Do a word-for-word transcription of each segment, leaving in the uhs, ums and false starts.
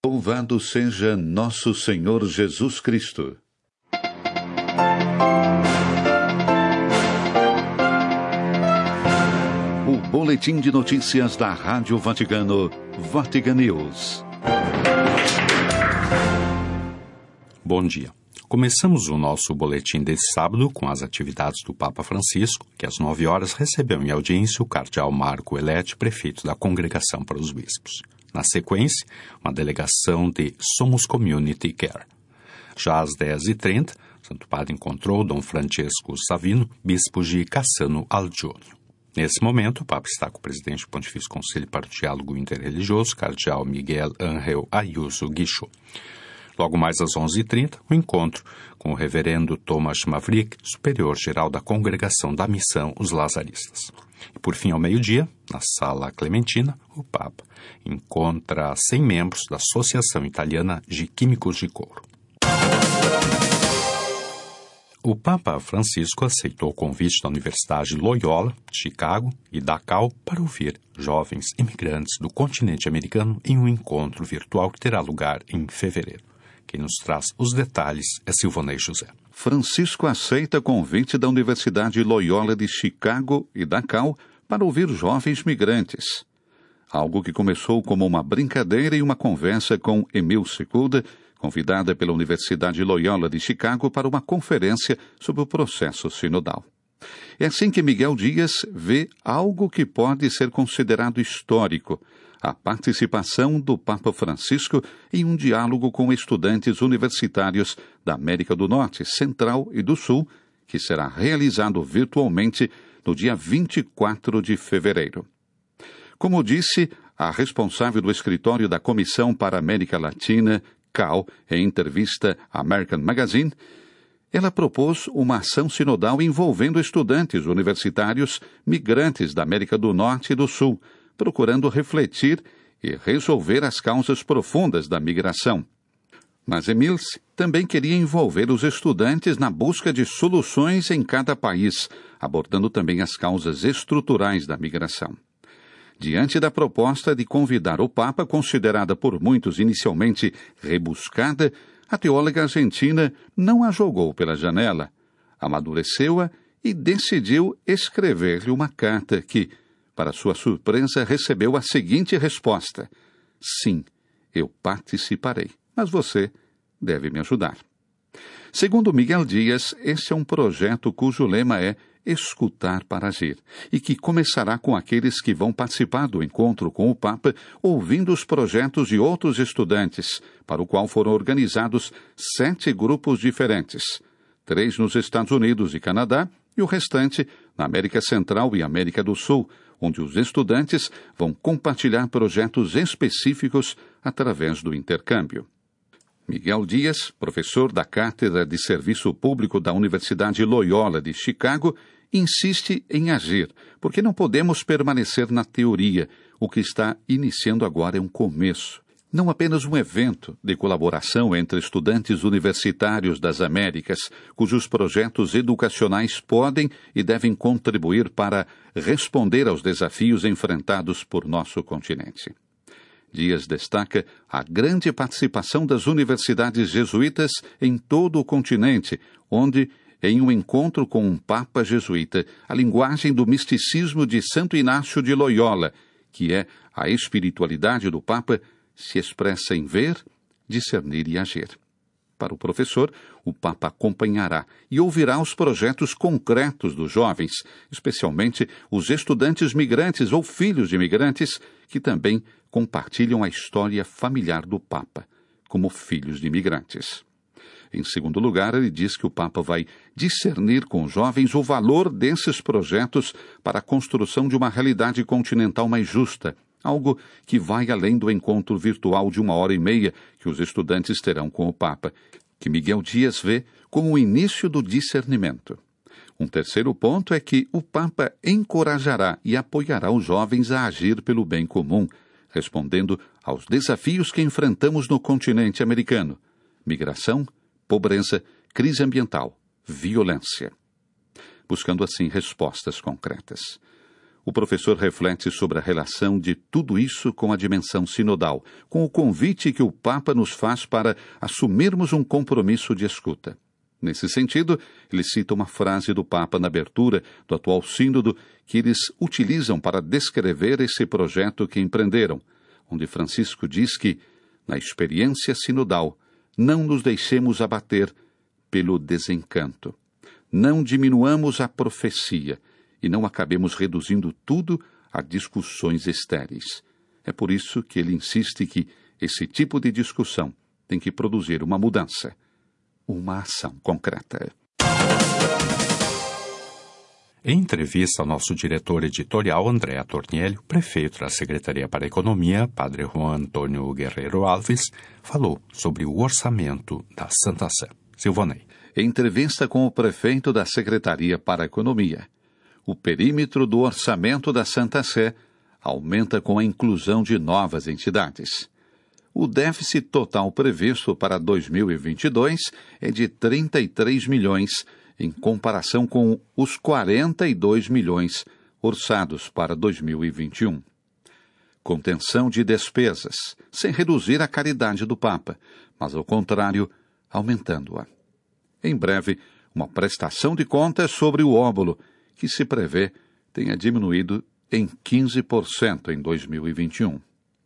Louvado seja nosso Senhor Jesus Cristo. O boletim de notícias da Rádio Vaticano, Vatican News. Bom dia. Começamos o nosso boletim desse sábado com as atividades do Papa Francisco, que às nove horas recebeu em audiência o cardeal Marco Elletti, prefeito da Congregação para os Bispos. Na sequência, uma delegação de Somos Community Care. Já às dez e trinta, o Santo Padre encontrou Dom Francesco Savino, bispo de Cassano Algione. Nesse momento, o Papa está com o presidente do Pontifício Conselho para o Diálogo Interreligioso, cardeal Miguel Ángel Ayuso Guichot. Logo mais às onze e trinta, o encontro com o reverendo Thomas Maverick, superior-geral da Congregação da Missão Os Lazaristas. E por fim, ao meio-dia, na Sala Clementina, o Papa encontra cem membros da Associação Italiana de Químicos de Couro. O Papa Francisco aceitou o convite da Universidade Loyola, de Chicago e da Cal para ouvir jovens imigrantes do continente americano em um encontro virtual que terá lugar em fevereiro. Quem nos traz os detalhes é Silvanei José. Francisco aceita convite da Universidade Loyola de Chicago e da Cal para ouvir jovens migrantes. Algo que começou como uma brincadeira e uma conversa com Emil Secuda, convidada pela Universidade Loyola de Chicago para uma conferência sobre o processo sinodal. É assim que Miguel Dias vê algo que pode ser considerado histórico: a participação do Papa Francisco em um diálogo com estudantes universitários da América do Norte, Central e do Sul, que será realizado virtualmente no dia vinte e quatro de fevereiro. Como disse a responsável do escritório da Comissão para a América Latina, Cal, em entrevista à American Magazine, ela propôs uma ação sinodal envolvendo estudantes universitários migrantes da América do Norte e do Sul, procurando refletir e resolver as causas profundas da migração. Mas Emils também queria envolver os estudantes na busca de soluções em cada país, abordando também as causas estruturais da migração. Diante da proposta de convidar o Papa, considerada por muitos inicialmente rebuscada, a teóloga argentina não a jogou pela janela, amadureceu-a e decidiu escrever-lhe uma carta que, para sua surpresa, recebeu a seguinte resposta: sim, eu participarei, mas você deve me ajudar. Segundo Miguel Dias, esse é um projeto cujo lema é escutar para agir, e que começará com aqueles que vão participar do encontro com o Papa, ouvindo os projetos de outros estudantes, para o qual foram organizados sete grupos diferentes, três nos Estados Unidos e Canadá, e o restante na América Central e América do Sul, onde os estudantes vão compartilhar projetos específicos através do intercâmbio. Miguel Dias, professor da Cátedra de Serviço Público da Universidade Loyola de Chicago, insiste em agir, porque não podemos permanecer na teoria. O que está iniciando agora é um começo, não apenas um evento de colaboração entre estudantes universitários das Américas, cujos projetos educacionais podem e devem contribuir para responder aos desafios enfrentados por nosso continente. Dias destaca a grande participação das universidades jesuítas em todo o continente, onde, em um encontro com um Papa jesuíta, a linguagem do misticismo de Santo Inácio de Loyola, que é a espiritualidade do Papa, se expressa em ver, discernir e agir. Para o professor, o Papa acompanhará e ouvirá os projetos concretos dos jovens, especialmente os estudantes migrantes ou filhos de imigrantes, que também compartilham a história familiar do Papa, como filhos de imigrantes. Em segundo lugar, ele diz que o Papa vai discernir com os jovens o valor desses projetos para a construção de uma realidade continental mais justa, algo que vai além do encontro virtual de uma hora e meia que os estudantes terão com o Papa, que Miguel Dias vê como o início do discernimento. Um terceiro ponto é que o Papa encorajará e apoiará os jovens a agir pelo bem comum, respondendo aos desafios que enfrentamos no continente americano: migração, pobreza, crise ambiental, violência. Buscando assim respostas concretas. O professor reflete sobre a relação de tudo isso com a dimensão sinodal, com o convite que o Papa nos faz para assumirmos um compromisso de escuta. Nesse sentido, ele cita uma frase do Papa na abertura do atual sínodo que eles utilizam para descrever esse projeto que empreenderam, onde Francisco diz que, na experiência sinodal, não nos deixemos abater pelo desencanto. Não diminuamos a profecia e não acabemos reduzindo tudo a discussões estéreis. É por isso que ele insiste que esse tipo de discussão tem que produzir uma mudança, uma ação concreta. Em entrevista ao nosso diretor editorial, André Torniello, prefeito da Secretaria para a Economia, Padre Juan Antônio Guerreiro Alves, falou sobre o orçamento da Santa Sé. Silvanei. Em entrevista com o prefeito da Secretaria para a Economia, o perímetro do orçamento da Santa Sé aumenta com a inclusão de novas entidades. O déficit total previsto para dois mil e vinte e dois é de trinta e três milhões, em comparação com os quarenta e dois milhões orçados para dois mil e vinte e um. Contenção de despesas, sem reduzir a caridade do Papa, mas, ao contrário, aumentando-a. Em breve, uma prestação de contas sobre o óbolo, que se prevê tenha diminuído em quinze por cento em dois mil e vinte e um.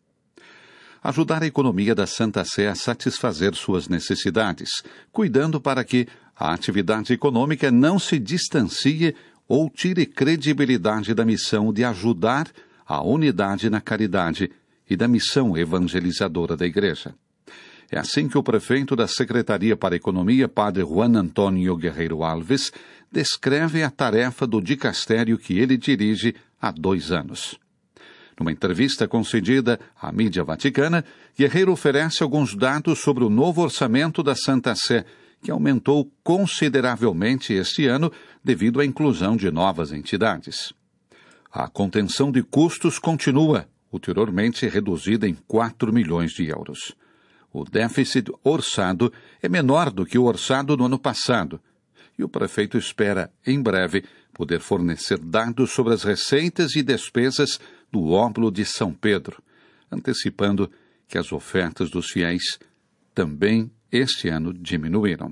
Ajudar a economia da Santa Sé a satisfazer suas necessidades, cuidando para que a atividade econômica não se distancie ou tire credibilidade da missão de ajudar a unidade na caridade e da missão evangelizadora da Igreja. É assim que o prefeito da Secretaria para a Economia, Padre Juan Antônio Guerreiro Alves, descreve a tarefa do dicastério que ele dirige há dois anos. Numa entrevista concedida à mídia vaticana, Guerreiro oferece alguns dados sobre o novo orçamento da Santa Sé, que aumentou consideravelmente este ano devido à inclusão de novas entidades. A contenção de custos continua, ulteriormente reduzida em quatro milhões de euros. O déficit orçado é menor do que o orçado no ano passado, e o prefeito espera, em breve, poder fornecer dados sobre as receitas e despesas do óbolo de São Pedro, antecipando que as ofertas dos fiéis também este ano diminuíram.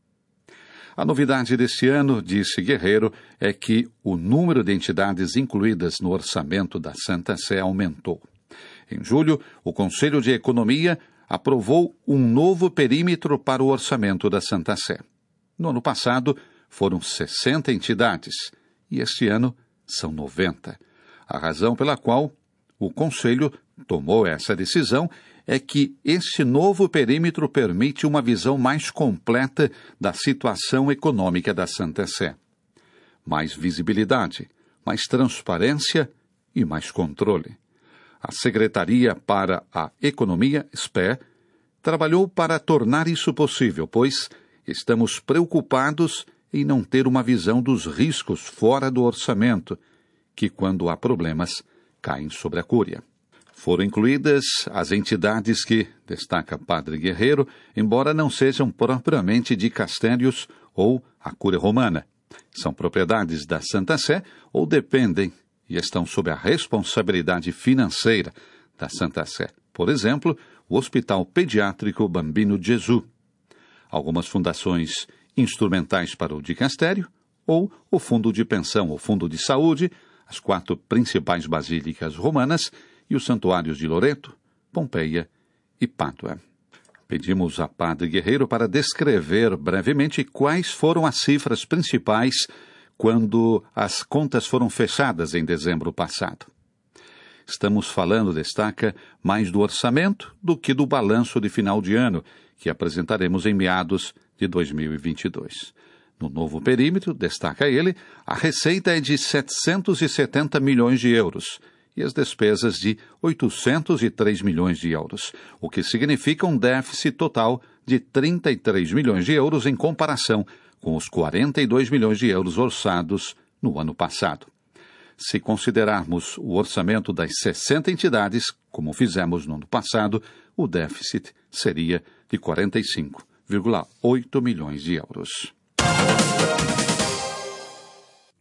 A novidade deste ano, disse Guerreiro, é que o número de entidades incluídas no orçamento da Santa Sé aumentou. Em julho, o Conselho de Economia aprovou um novo perímetro para o orçamento da Santa Sé. No ano passado, foram sessenta entidades, e este ano são noventa. A razão pela qual o Conselho tomou essa decisão é que este novo perímetro permite uma visão mais completa da situação econômica da Santa Sé. Mais visibilidade, mais transparência e mais controle. A Secretaria para a Economia, S P E, trabalhou para tornar isso possível, pois estamos preocupados em não ter uma visão dos riscos fora do orçamento, que, quando há problemas, caem sobre a Cúria. Foram incluídas as entidades que, destaca Padre Guerreiro, embora não sejam propriamente dicastérios ou a Cúria Romana. São propriedades da Santa Sé ou dependem e estão sob a responsabilidade financeira da Santa Sé. Por exemplo, o Hospital Pediátrico Bambino Gesù, algumas fundações instrumentais para o dicastério, ou o Fundo de Pensão ou Fundo de Saúde, as quatro principais basílicas romanas e os santuários de Loreto, Pompeia e Pádua. Pedimos a Padre Guerreiro para descrever brevemente quais foram as cifras principais quando as contas foram fechadas em dezembro passado. Estamos falando, destaca, mais do orçamento do que do balanço de final de ano, que apresentaremos em meados de dois mil e vinte e dois. No novo perímetro, destaca ele, a receita é de setecentos e setenta milhões de euros e as despesas de oitocentos e três milhões de euros, o que significa um déficit total de trinta e três milhões de euros em comparação com os quarenta e dois milhões de euros orçados no ano passado. Se considerarmos o orçamento das sessenta entidades, como fizemos no ano passado, o déficit seria de quarenta e cinco vírgula oito milhões de euros.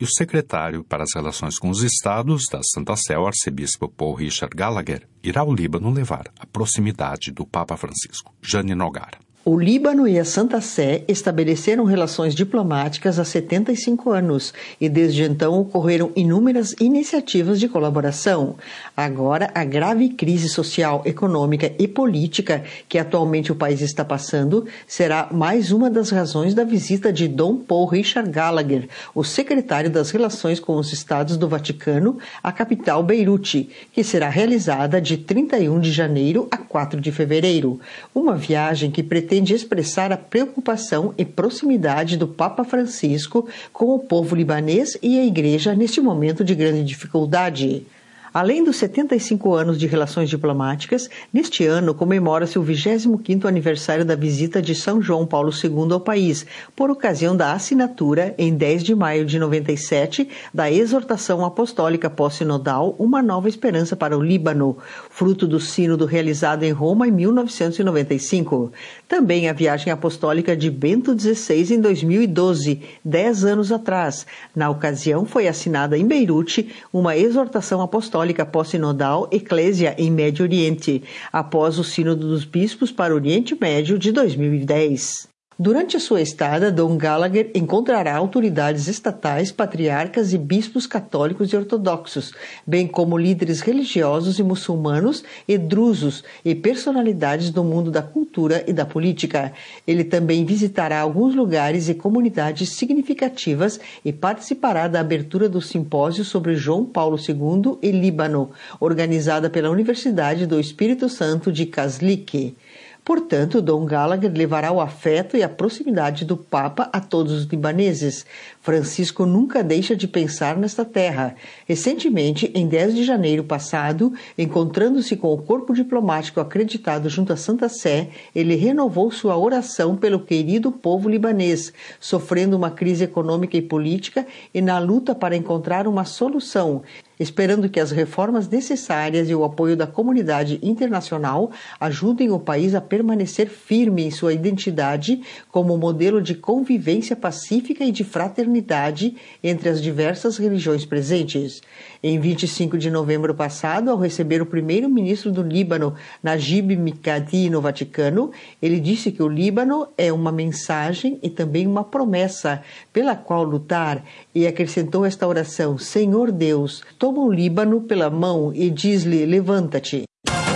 e o secretário para as relações com os estados da Santa Sé, o arcebispo Paul Richard Gallagher, irá ao Líbano levar a proximidade do Papa Francisco. Jane Nogara. O Líbano e a Santa Sé estabeleceram relações diplomáticas há setenta e cinco anos e desde então ocorreram inúmeras iniciativas de colaboração. Agora, a grave crise social, econômica e política que atualmente o país está passando será mais uma das razões da visita de Dom Paul Richard Gallagher, o secretário das Relações com os Estados do Vaticano, à capital Beirute, que será realizada de trinta e um de janeiro a quatro de fevereiro. Uma viagem que pretende de expressar a preocupação e proximidade do Papa Francisco com o povo libanês e a Igreja neste momento de grande dificuldade. Além dos setenta e cinco anos de relações diplomáticas, neste ano comemora-se o vigésimo quinto aniversário da visita de São João Paulo segundo ao país, por ocasião da assinatura, em dez de maio de noventa e sete, da exortação apostólica pós-sinodal Uma Nova Esperança para o Líbano, fruto do sínodo realizado em Roma em mil novecentos e noventa e cinco. Também a viagem apostólica de Bento dezesseis em dois mil e doze, dez anos atrás. Na ocasião foi assinada em Beirute uma exortação apostólica pós-sinodal Eclésia em Médio Oriente, após o Sínodo dos Bispos para o Oriente Médio de dois mil e dez. Durante a sua estada, Dom Gallagher encontrará autoridades estatais, patriarcas e bispos católicos e ortodoxos, bem como líderes religiosos e muçulmanos e drusos e personalidades do mundo da cultura e da política. Ele também visitará alguns lugares e comunidades significativas e participará da abertura do simpósio sobre João Paulo segundo e Líbano, organizada pela Universidade do Espírito Santo de Kazlik. Portanto, Dom Gallagher levará o afeto e a proximidade do Papa a todos os libaneses. Francisco nunca deixa de pensar nesta terra. Recentemente, em dez de janeiro passado, encontrando-se com o corpo diplomático acreditado junto à Santa Sé, ele renovou sua oração pelo querido povo libanês, sofrendo uma crise econômica e política e na luta para encontrar uma solução, esperando que as reformas necessárias e o apoio da comunidade internacional ajudem o país a permanecer firme em sua identidade como modelo de convivência pacífica e de fraternidade entre as diversas religiões presentes. Em vinte e cinco de novembro passado, ao receber o primeiro-ministro do Líbano, Najib Mikati, no Vaticano, ele disse que o Líbano é uma mensagem e também uma promessa pela qual lutar, e acrescentou esta oração: Senhor Deus, toma o Líbano pela mão e diz-lhe: levanta-te.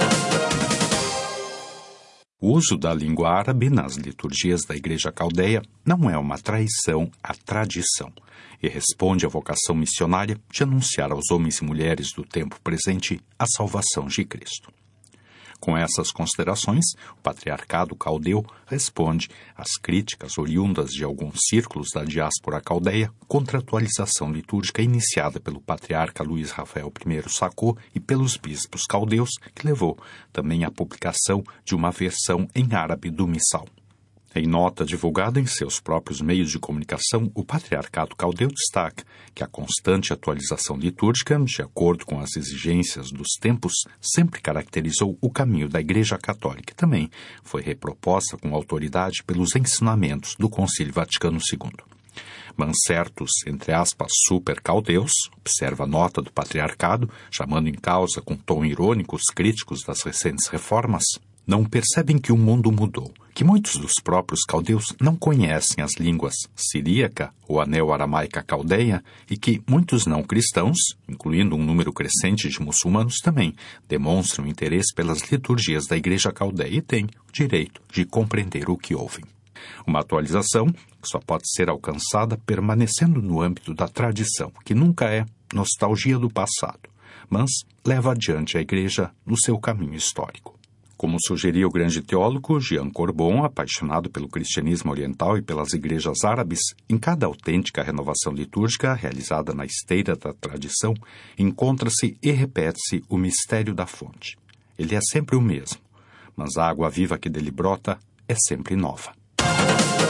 O uso da língua árabe nas liturgias da Igreja Caldeia não é uma traição à tradição e responde à vocação missionária de anunciar aos homens e mulheres do tempo presente a salvação de Cristo. Com essas considerações, o Patriarcado Caldeu responde às críticas oriundas de alguns círculos da diáspora caldeia contra a atualização litúrgica iniciada pelo Patriarca Luís Rafael I Sacco e pelos bispos caldeus, que levou também à publicação de uma versão em árabe do missal. Em nota divulgada em seus próprios meios de comunicação, o Patriarcado Caldeu destaca que a constante atualização litúrgica, de acordo com as exigências dos tempos, sempre caracterizou o caminho da Igreja Católica e também foi reproposta com autoridade pelos ensinamentos do Concílio Vaticano segundo. Mas certos, entre aspas, super-caldeus, observa a nota do Patriarcado, chamando em causa com tom irônico os críticos das recentes reformas, não percebem que o mundo mudou, que muitos dos próprios caldeus não conhecem as línguas siríaca ou a neo-aramaica caldeia e que muitos não cristãos, incluindo um número crescente de muçulmanos, também demonstram interesse pelas liturgias da Igreja Caldeia e têm o direito de compreender o que ouvem. Uma atualização que só pode ser alcançada permanecendo no âmbito da tradição, que nunca é nostalgia do passado, mas leva adiante a Igreja no seu caminho histórico. Como sugeria o grande teólogo Jean Corbon, apaixonado pelo cristianismo oriental e pelas igrejas árabes, em cada autêntica renovação litúrgica realizada na esteira da tradição, encontra-se e repete-se o mistério da fonte. Ele é sempre o mesmo, mas a água viva que dele brota é sempre nova.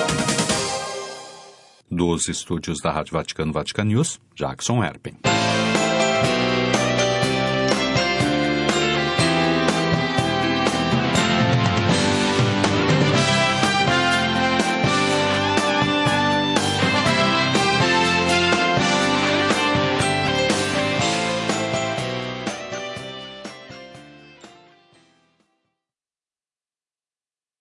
Dos estúdios da Rádio Vaticano Vatican News, Jackson Erpen.